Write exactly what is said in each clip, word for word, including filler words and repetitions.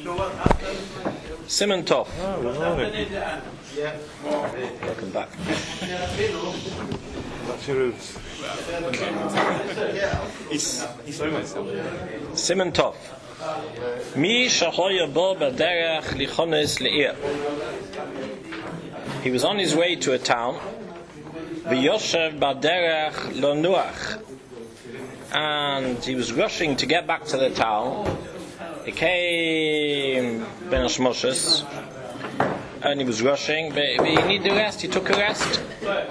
Simon Tov. Oh, good morning. Welcome back. That's your roots. Simon Tov. Mi shahoya bo b'derech lichones le'ir. He was on his way to a town. V'yoshev b'derech lonuach. And he was rushing to get back to the town. He came Ben Hashmoshes, and he was rushing, but he needed a rest. He took a rest.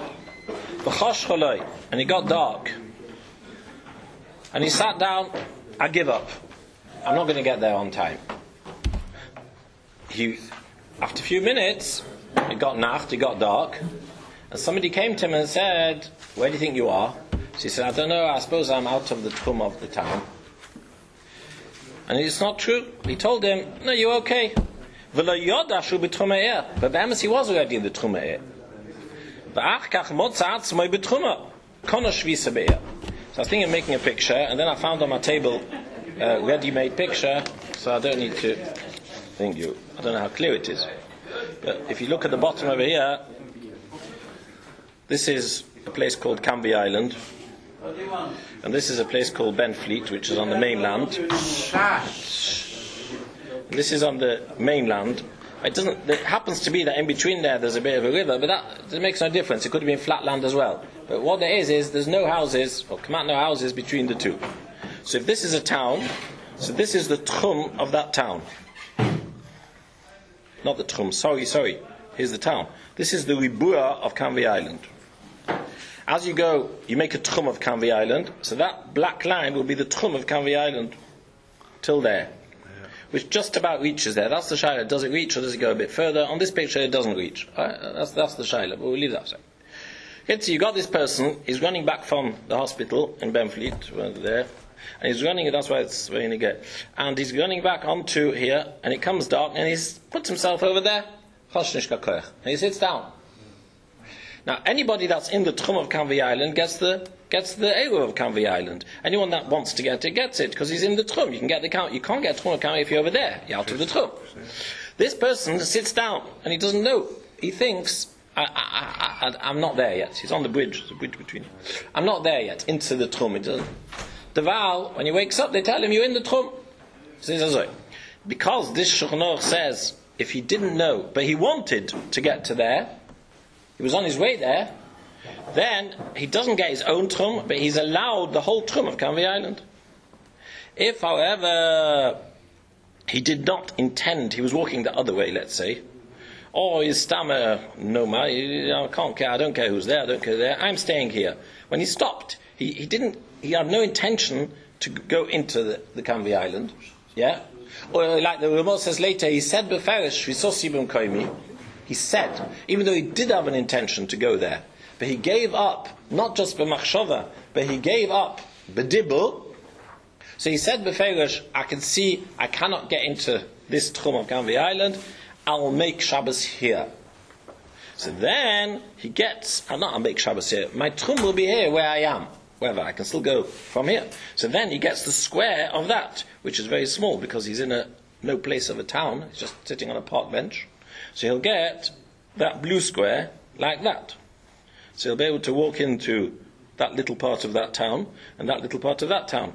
And it got dark. And he sat down. I give up. I'm not going to get there on time. He, after a few minutes, it got nacht, it got dark, and somebody came to him and said, "Where do you think you are?" So he said, "I don't know. I suppose I'm out of the tchum of the town." And it's not true. He told him, "No, you're okay." But Be'emes he was already in the Tchum Ha'ir. So I was thinking of making a picture, and then I found on my table a ready-made picture, so I don't need to think you. I don't know how clear it is. But if you look at the bottom over here, this is a place called Canvey Island. And this is a place called Benfleet, which is on the mainland. This is on the mainland. It doesn't. It happens to be that in between there, there's a bit of a river, but that, that makes no difference. It could have been flat land as well. But what there is is there's no houses, or come out no houses between the two. So if this is a town, so this is the tchum of that town. Not the tchum. Sorry, sorry. Here's the town. This is the ribua of Canvey Island. As you go, you make a tchum of Canvey Island. So that black line will be the tchum of Canvey Island till there, which just about reaches there. That's the shaila. Does it reach or does it go a bit further? On this picture, it doesn't reach. Right? That's that's the shaila. But we'll leave that aside. Okay, so you got this person. He's running back from the hospital in Benfleet, there, and he's running. That's why it's where you get. And he's running back onto here, and it comes dark, and he's puts himself over there. And he sits down. Now, anybody that's in the tchum of Canvey Island gets the gets the area of Canvey Island. Anyone that wants to get it gets it because he's in the tchum. You can get the count. You can't get tchum of Canvey if you're over there. You're out of the tchum. This person sits down and he doesn't know. He thinks, I, I, I, I, "I'm not there yet." He's on the bridge. There's a bridge between. I'm not there yet into the tchum. He doesn't. The Val, when he wakes up, they tell him you're in the tchum. So because this Shulchan Aruch says if he didn't know but he wanted to get to there, he was on his way there, then he doesn't get his own tchum, but he's allowed the whole tchum of Canvey Island. If, however, he did not intend, he was walking the other way, let's say, or his stammer, no, ma, I can't care, I don't care who's there, I don't care who's there, I'm staying here. When he stopped, he, he didn't, he had no intention to go into the, the Canvey Island, yeah? Or like the Ramah says later, he said beferish, v'sosibim koimi. He said, even though he did have an intention to go there, but he gave up, not just b'machshava, but he gave up b'dibur. So he said b'ferish, I can see, I cannot get into this tchum of Canvey Island, I'll make Shabbos here. So then, he gets, I'll not I'll make Shabbos here, my tchum will be here where I am. Wherever, I can still go from here. So then he gets the square of that, which is very small, because he's in a no place of a town, he's just sitting on a park bench. So he'll get that blue square like that. So he'll be able to walk into that little part of that town and that little part of that town.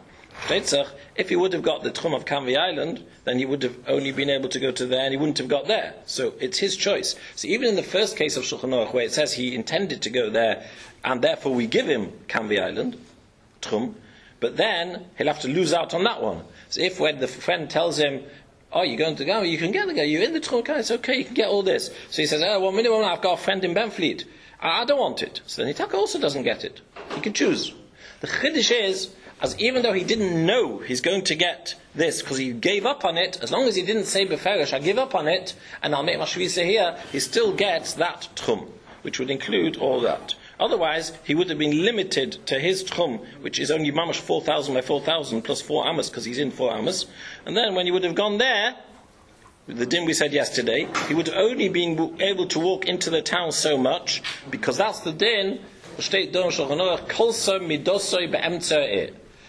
If he would have got the tchum of Canvey Island, then he would have only been able to go to there and he wouldn't have got there. So it's his choice. So even in the first case of Shulchan Aruch, where it says he intended to go there and therefore we give him Canvey Island, tchum, but then he'll have to lose out on that one. So if when the friend tells him, "Oh, you're going to go, you can get the guy, you're in the tchum, it's okay, you can get all this." So he says, "Oh, well, minimum, I've got a friend in Benfleet. I, I don't want it." So then Itaka also doesn't get it. He can choose. The chiddush is, as even though he didn't know he's going to get this, because he gave up on it, as long as he didn't say beferish, I give up on it, and I'll make my shvisa here, he still gets that tchum, which would include all that. Otherwise, he would have been limited to his tchum, which is only mamash four thousand by four thousand plus four amas, because he's in four amas. And then when he would have gone there, the din we said yesterday, he would have only been able to walk into the town so much, because that's the din,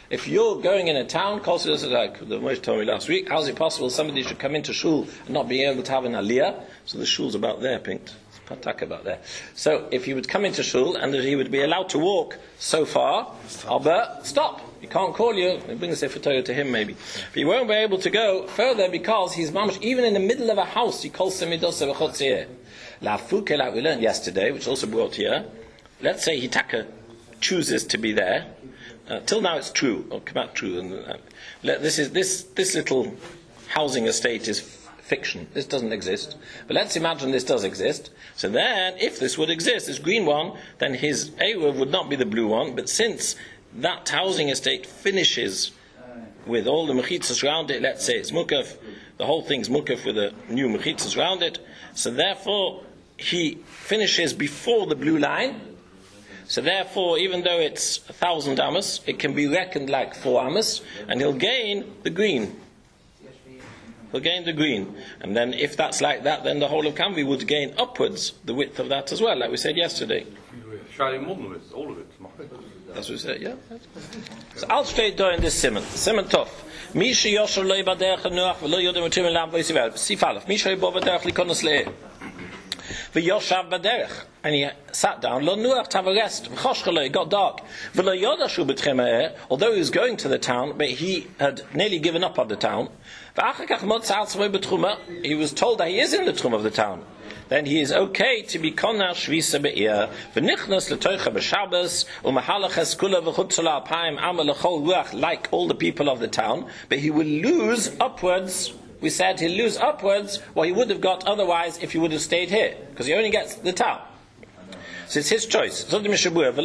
If you're going in a town, like the Moshe told me last week, how is it possible somebody should come into shul and not be able to have an aliyah? So the shul's about there, pinked. It's patak about there. So if he would come into shul and he would be allowed to walk so far, Albert, stop. He can't call you. He brings a photo to him maybe. But he won't be able to go further because he's mamash, even in the middle of a house, he calls semidosa v'chotziyeh. La fuke, like we learned yesterday, which also brought here, let's say Hitaka chooses to be there. Uh, till now it's true, or come out true. And, uh, this is this this little housing estate is f- fiction. This doesn't exist. But let's imagine this does exist. So then, if this would exist, this green one, then his Eruv would not be the blue one. But since that housing estate finishes with all the mechitzas around it, let's say it's mukaf, the whole thing's mukaf with the new mechitzas around it. So therefore, he finishes before the blue line. So therefore, even though it's a thousand amos, it can be reckoned like four amos, and he'll gain the green. He'll gain the green. And then if that's like that, then the whole of Kamvi would gain upwards the width of that as well, like we said yesterday. All of it. That's what we said, yeah. So I'll straight down this simon. Simon tough. Misha Yosher Loi Baderch Nuach V'lo Yodem Utim Elam V'yisivel. Sifalef. Misha Yobov Baderch Likonos Le'eh. V'yoshav Baderch. And he sat down. Lo Nuach to have a rest. V'choshchaloi. It got dark. V'lo Yodashu B'tchem E'eh. Although he was going to the town, but he had nearly given up on the town. V'achakach Mod Sa'al Tzvoi B'tchuma. He was told that he is in the trum of the town. Then he is okay to be konar shvisa be'ir v'nichnas l'toicha b'Shabbos u'mahalachas kula v'chutzala alpayim amal l'chol ruach like all the people of the town, but he will lose upwards. We said he'll lose upwards what he would have got otherwise if he would have stayed here, because he only gets the town. So it's his choice. Even if he was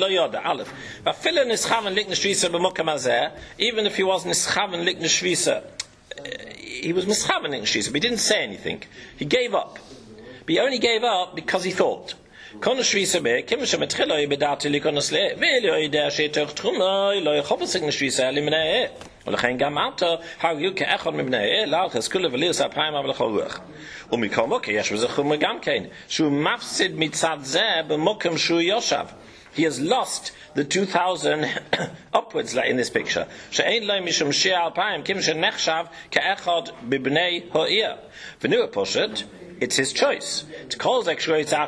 nischaven lik neshvisa, he was mischaven lik neshvisa, but he didn't say anything. He gave up. But he only gave up because he thought. How you can he has lost the two thousand upwards, like in this picture. It's his choice. To call But if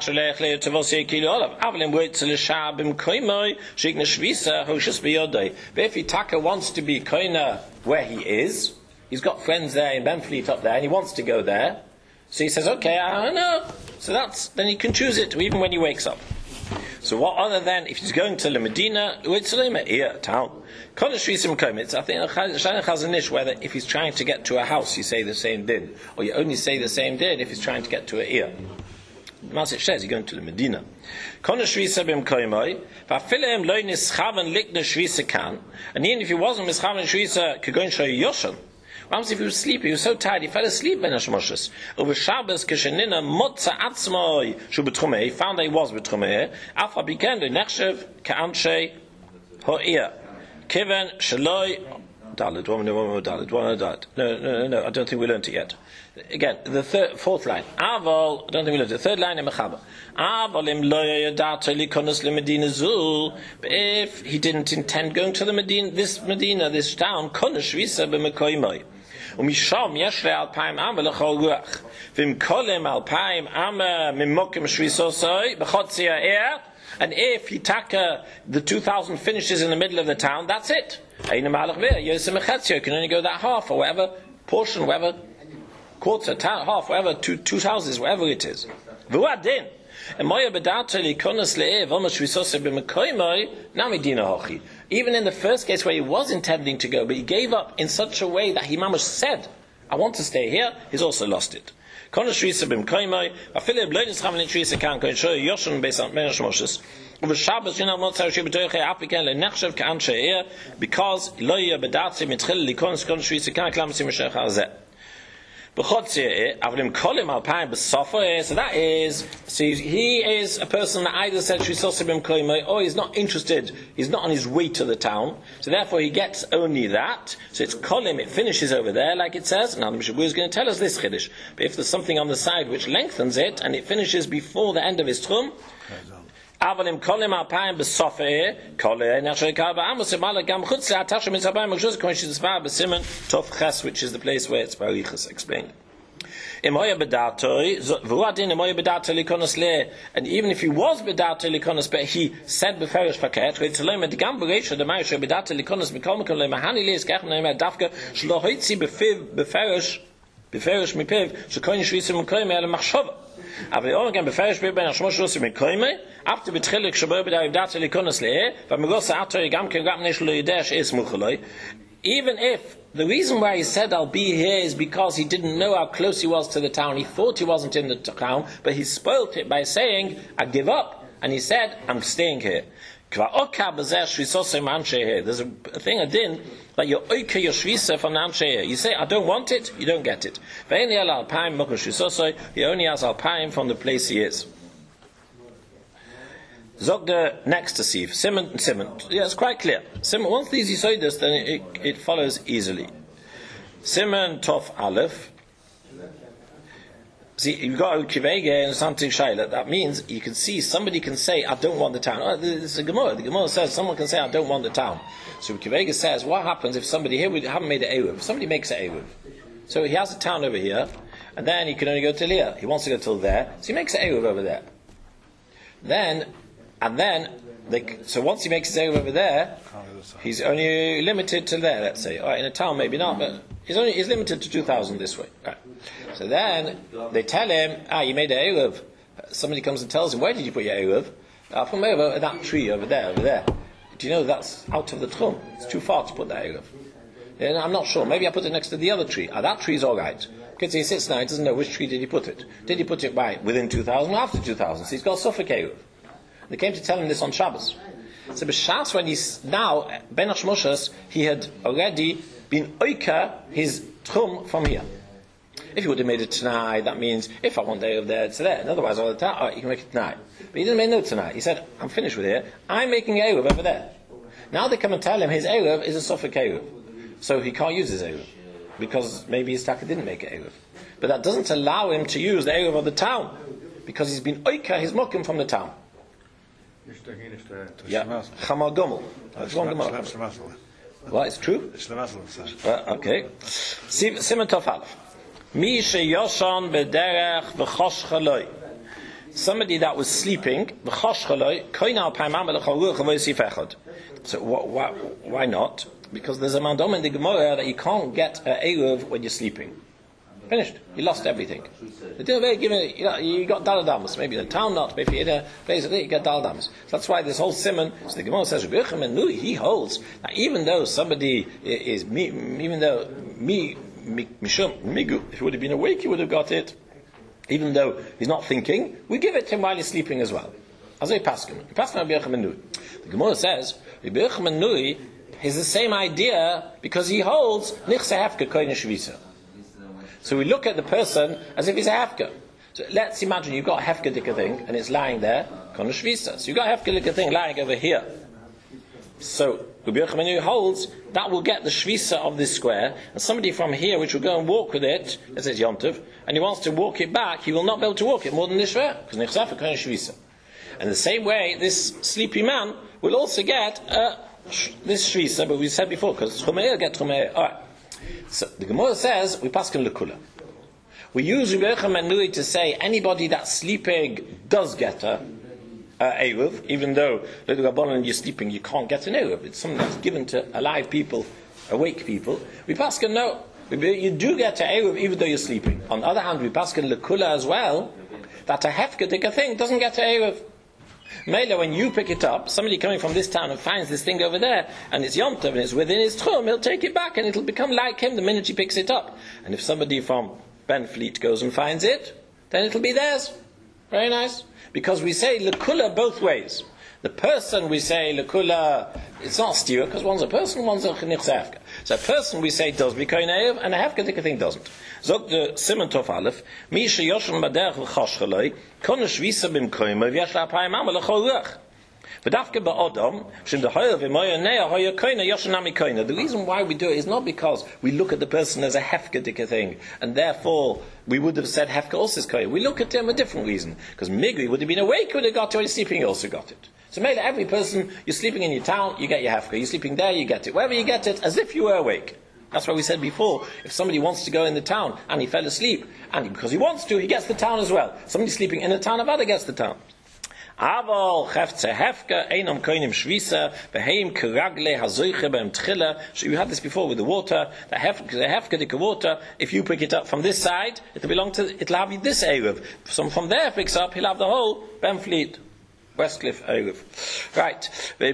he taka wants to be koina where he is, he's got friends there in Benfleet up there, and he wants to go there. So he says, "Okay, I know." So that's then he can choose it even when he wakes up. So what other than if he's going to the Medina, it's a town. I think Chazanish whether if he's trying to get to a house, you say the same din, or you only say the same din if he's trying to get to a ear. The Masich says you're going to the Medina. And even if he wasn't mischaven shvisa, could go and show you Yoshan. What if he was sleepy? He was so tired, he fell asleep in Hashmoshes. Over Shabbos, Keshenina, Motza Atzmoi, Shu B'Tchumei, he found that he was B'Tchumei, Alpha began to Nechshev, Ka'anshe, Ho'ir. Kiven, Shaloi, Dalit, one more, one more, Dalit, one more, Dalit. No, no, no, no, I don't think we learned it yet. Again, the third, fourth line. Aval, I don't think we learned it. The third line in Mechaber. Aval im loya yadata likonus lemedina zul. But if he didn't intend going to the Medina, this Medina, this town, konush visa b'mekoimoi. Umisham yeshle alpaim ame lechol ruach. Vim kolem alpaim ame mimokim shvisosoi b'chotzia er. And if he taka the two thousand finishes in the middle of the town, that's it. You can only go that half or whatever portion, whatever quarter, ta- half, whatever two two houses, whatever it is. Even in the first case where he was intending to go, but he gave up in such a way that he mamash said, "I want to stay here," he's also lost it. Because So that is, see, he is a person that either said or he's not interested, he's not on his way to the town, so therefore he gets only that. So it's kolim, it finishes over there, like it says. Now the Mishabur is going to tell us this chiddush. But if there's something on the side which lengthens it, and it finishes before the end of his trum, Avalim kolim alpayim besofe kole nashel kaba amos emala gam chutz le'atasha mitzabay mekshuz koish tzvar besimen tof ches, which is the place where it's barichas explained. And even if he was bedato likonos, but he said beferish paket, reitzelem et gam bereisha the ma'asher bedato likonos mikol mikol lemahani leis kach neim dafka shlo hoitzi befiv beferish beferish mipiv shekoin shvisim mikoyme ele machshava. Aber auch again beferish beben ashmosh losi mikoyme after betchilik shaber bedato likonos le, v'megos ato gam ken gam nesh lo yidesh es muchaloi. Even if the reason why he said I'll be here is because he didn't know how close he was to the town, he thought he wasn't in the town, but he spoilt it by saying, I give up, and he said, I'm staying here. There's a thing I did that you're oika your shvisa from Anshe. You say, I don't want it, you don't get it. He only has alpine from the place he is. Zog the next to Sif, Simon and Simon. Yeah, it's quite clear. Simon, once these you say this, then it, it follows easily. Simon Tov Aleph. See, you've got a kivege and something shayla. That means you can see somebody can say, I don't want the town. Oh, this is a Gemara. The Gemara says someone can say, I don't want the town. So kivege says, what happens if somebody here, we haven't made an Eruv. If somebody makes an Eruv. So he has a town over here, and then he can only go till here. He wants to go till there, so he makes an Eruv over there. Then, And then, they, so once he makes his Eruv over there, he's only limited to there, let's say. All right, in a town maybe not, but he's only he's limited to two thousand this way. Right. So then, they tell him, ah, you made an Eruv. Somebody comes and tells him, where did you put your Eruv? I put my Eruv at that tree over there, over there. Do you know that's out of the Tchum? It's too far to put that Eruv. And I'm not sure. Maybe I put it next to the other tree. Ah, that tree's all right. Because he sits now, he doesn't know which tree did he put it. Did he put it by within two thousand or after two thousand? So he's got a Suffolk Eruv. They came to tell him this on Shabbos. So b'shas when he's now Ben Hashmoshes, he had already been oika his tchum from here. If he would have made it tonight, that means if I want the Eruv there, it's there. And otherwise, all the time, oh, you can make it tonight. But he didn't make no tonight. He said, "I'm finished with here. I'm making Eruv over there." Now they come and tell him his Eruv is a Suffolk Eruv, so he can't use his Eruv because maybe his taka didn't make an Eruv. But that doesn't allow him to use the Eruv of the town because he's been oika his mokim from the town. Yeah, Chamar Gomel. That's one Gemara. Well, it's true. Uh, okay. Simon Tofal. Mi sheyoshan bederech v'chosh chaloi. Somebody that was sleeping v'chosh chaloi koinal paimam v'lecharuch v'yosif echad. So why, why not? Because there's a mandom in the Gemara that you can't get an Eruv when you're sleeping. Finished. You lost everything. They didn't give it, you know, you got daladamus. Maybe in a town not, but if you're in a place like that, you get daladamus. So that's why this whole simon, so the Gemara says, he holds that even though somebody is, even though me, mishum, migu, if he would have been awake, he would have got it. Even though he's not thinking, we give it to him while he's sleeping as well. As a paskim. The Gemara says, Rabbi Yochanan Nui is the same idea because he holds nichse hefka koine shvisa. So we look at the person as if he's a hefka. So let's imagine you've got a hefka dika thing and it's lying there, koine shvisa. So you've got a hefka dika thing lying over here. So Rabbi Yochanan holds that will get the shvisa of this square, and somebody from here which will go and walk with it, as it's Yontiv, and he wants to walk it back, he will not be able to walk it more than this way, because nichse hefka koine shvisa. And the same way, this sleepy man will also get uh, sh- this shvisa, but we said before, because Chumeir get Chumeir. Alright. So the Gemara says, we pass in Lekula. We use Rabbi Yochanan Nui to say anybody that's sleeping does get a uh, Eruv, even though when you're sleeping you can't get an Eruv. It's something that's given to alive people, awake people. We pass in no. You do get an Eruv even though you're sleeping. On the other hand, we pass in Lekula as well, that a hefkedik thing doesn't get an Eruv. Mela, when you pick it up, somebody coming from this town and finds this thing over there, and it's Yom Tov and it's within his tchum, he'll take it back and it'll become like him the minute he picks it up. And if somebody from Benfleet goes and finds it, then it'll be theirs. Very nice. Because we say lekula both ways. The person we say lekula, it's not stira, because one's a person, one's a nichse hefka. So a person we say does be koine eruv, and a hefka thing doesn't. Zog the Simon Tov Aleph, mi sheyoshen baderech l'chosh chaloi, konne shvisa bim koime, v'yesh la'apayim ama l'chol ruach. The reason why we do it is not because we look at the person as a hefkedika thing, and therefore we would have said hefka also is kohen. We look at him a different reason, because Migri would have been awake when he got it, or he's sleeping, he also got it. So maybe every person, you're sleeping in your town, you get your hefka. You're sleeping there, you get it. Wherever you get it, as if you were awake. That's why we said before, if somebody wants to go in the town and he fell asleep, and because he wants to, he gets the town as well. Somebody sleeping in the town of other gets the town. Aval chefze hefka einam koinim shvisa beheim keragle hazoiche beim tchila. So you had this before with the water. The hefka, the hefka water. If you pick it up from this side, it'll belong to. It'll have this eruv. Some from there picks up. He'll have the whole Benfleet, Westcliff eruv. Right.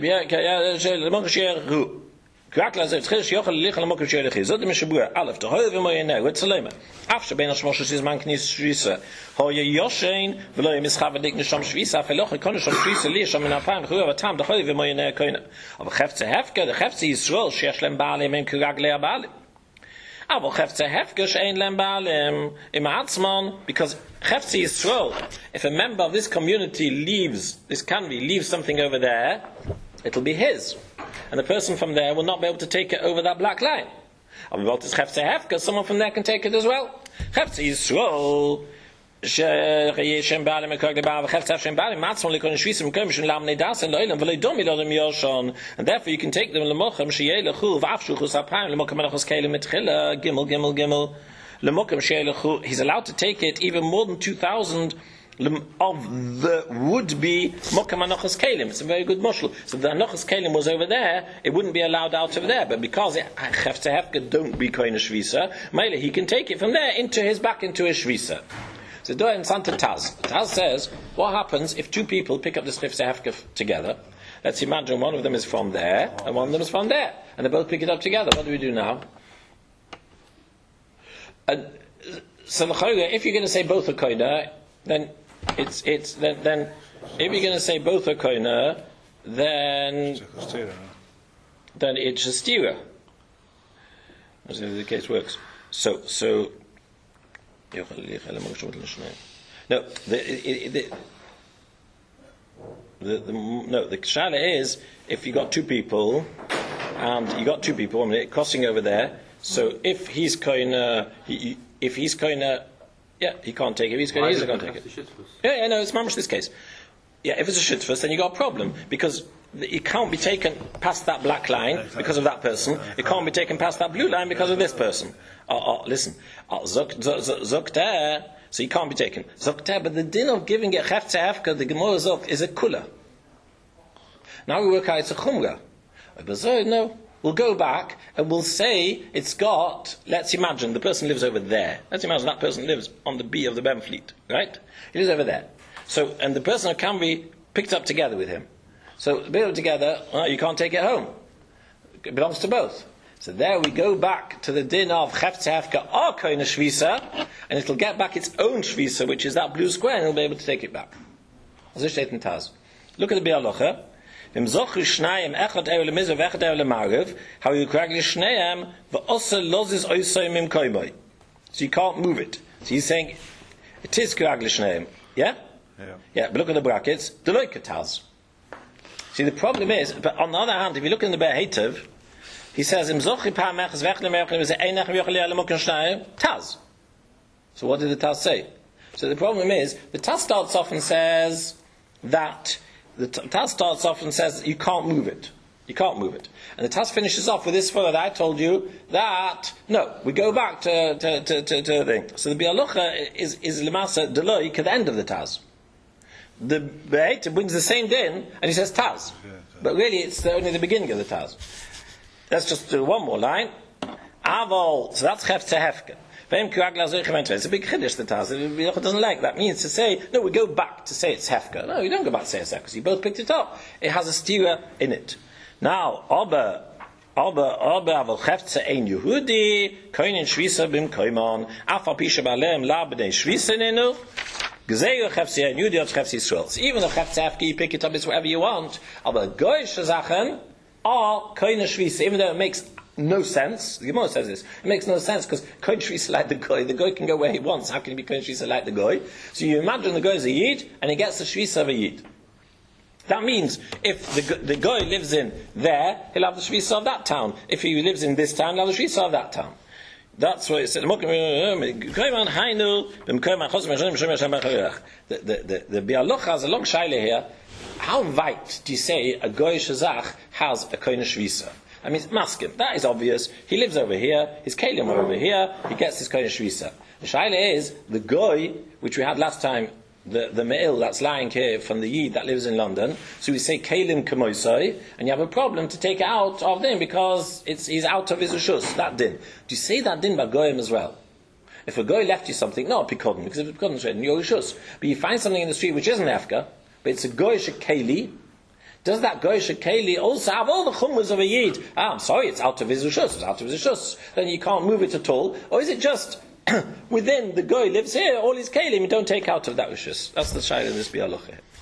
Krakla zeh tchish yochel lichel mokem shelig is. Zot dem shbua alf to hoye moye ne. Wat selema. Afsh ben as moshes is man knis shvisa. Hoye yoshein velo im schave dik nisham shvisa feloch ikon sham shvisa li sham na fam khoye wat tam de hoye moye ne koine. Aber gefte hefke, de gefte is rol sheshlem bale mem krakle bale. Aber gefte hefke shein lem bale im atzman, because gefte is rol. If a member of this community leaves, this canvi leaves something over there, it'll be his. And the person from there will not be able to take it over that black line. I'll be able to chefze hef, because someone from there can take it as well. Chefze Yisrael, Shem Baalim Ekog Lebav, Chefze Hef Shem Baalim, Matzon Lekon Shvisim Komishin Lam Nedas and Loilam V'Lei Domi Lodem Yoshon, and therefore you can take them Lemochem Sheyeh Lechu V'Afshu Chus Apayim Lemochem Menachos Kelim Mitchila Gimel Gimel Gimel Lemochem Sheyeh Lechu. He's allowed to take it even more than two thousand of the would-be Mokem Anochas Kalim. It's a very good mushal. So the Anochas Kalim was over there, it wouldn't be allowed out of there. But because Chefze Hefka don't be Koine Shvisa, Mele, he can take it from there into his, back into his Shvisa. So do it in Santa Taz. Taz says, what happens if two people pick up this Chefze Hefka together? Let's imagine one of them is from there, and one of them is from there. And they both pick it up together. What do we do now? And, so if you're going to say both are Koine, then It's it's then, then if you're going to say both are koina, then then it's a stira. That's how the case works. So so no the it, the, the, the no the shala is if you got two people and you got two people I mean, crossing over there. So if he's koina, he, if he's koina. Yeah, he can't take it. He's going to can't take it. Yeah, yeah, no, it's mamash this case. Yeah, if it's a shitfus, then you got a problem because it can't be taken past that black line because of that person. It can't be taken past that blue line because of this person. Oh, oh listen, oh, zok so he can't be taken. Zok but the din of giving it chefze hefka, the gemara zok is a kula. Now we work out it's a chumra. But no. We'll go back and we'll say it's got, let's imagine the person lives over there. Let's imagine that person lives on the B of the Benfleet, right? He lives over there. So, and the person can be picked up together with him. So, built together, well, you can't take it home. It belongs to both. So there we go back to the din of Chefze Hefka or Koine Shvisa, and it'll get back its own Shvisa, which is that blue square, and it'll be able to take it back. Look at the Bialocha. How you kragli shneim v'osa lozis oisayim im koimoi. So you can't move it. So he's saying it is kragli shneim. Yeah? Yeah. Yeah, but look at the brackets. Deloy kataz. See, the problem is, but on the other hand, if you look in the Be'etev, he says im zochi pa mechas vechle mechle v'ze einach v'yochli alamokon shneim taz. So what did the Taz say? So the problem is, the Taz starts off and says that the Taz starts off and says you can't move it. You can't move it. And the Taz finishes off with this further that I told you that, no, we go back to to to to, to the thing. So the Bialocha is is Lemasa Deloik at the end of the Taz. The Be'etev brings the same din and he says Taz. But really it's the, only the beginning of the Taz. Let's just do one more line. Aval, so that's Chefze Hefka. It's a big chiddush the Taz. It doesn't like that. It means to say, no, we go back to say it's hefka. No, you don't go back to say it's hefka because you both picked it up. It has a stira in it. Now, Oba, Oba, Oba, Aval Chefze Ein Yehudi, Koinin Shvisa Bim Koimon, Afa Pisha Balem La B'nei Shvisa Nenu, Gzeyu Chefze Ein Yehudi Ot Chefze Yisrael. So even though Chefze Hefka, you pick it up, it's whatever you want. Aber Goyish Zachen are Koinin Shvisa, even though it makes no sense. The Gemara says this. It makes no sense because Kohen Shvisa like the guy. The guy can go where he wants. How can he be Kohen Shvisa like the guy? So you imagine the guy is a Yid and he gets the Shvisa of a Yid. That means if the the guy lives in there, he'll have the shvisa of that town. If he lives in this town, he'll have the shvisa of that town. That's what it said. The the the, the Bialoch has a long shaila here. How weit do you say a goy shazach has a koine shvisa? I mean, maskim. That is obvious. He lives over here. His kalim are over here. He gets his koine shvisa. The shaila is the goy, which we had last time, the the me'il that's lying here from the yid that lives in London. So we say kalim kamoisai, and you have a problem to take it out of din because it's he's out of his rishus. That din. Do you say that din by goyim as well? If a goy left you something, not pikodin, because if it's pikodin, it's in your rishus. But you find something in the street which isn't efka, but it's a goyish keli. Does that goyish keli also have all the chumras of a yid? Ah, I'm sorry, it's out of his rishus. It's out of his rishus. Then you can't move it at all. Or is it just within the goy lives here, all his kalim, you don't take out of that rishus? That's the shayla in this bialoch here.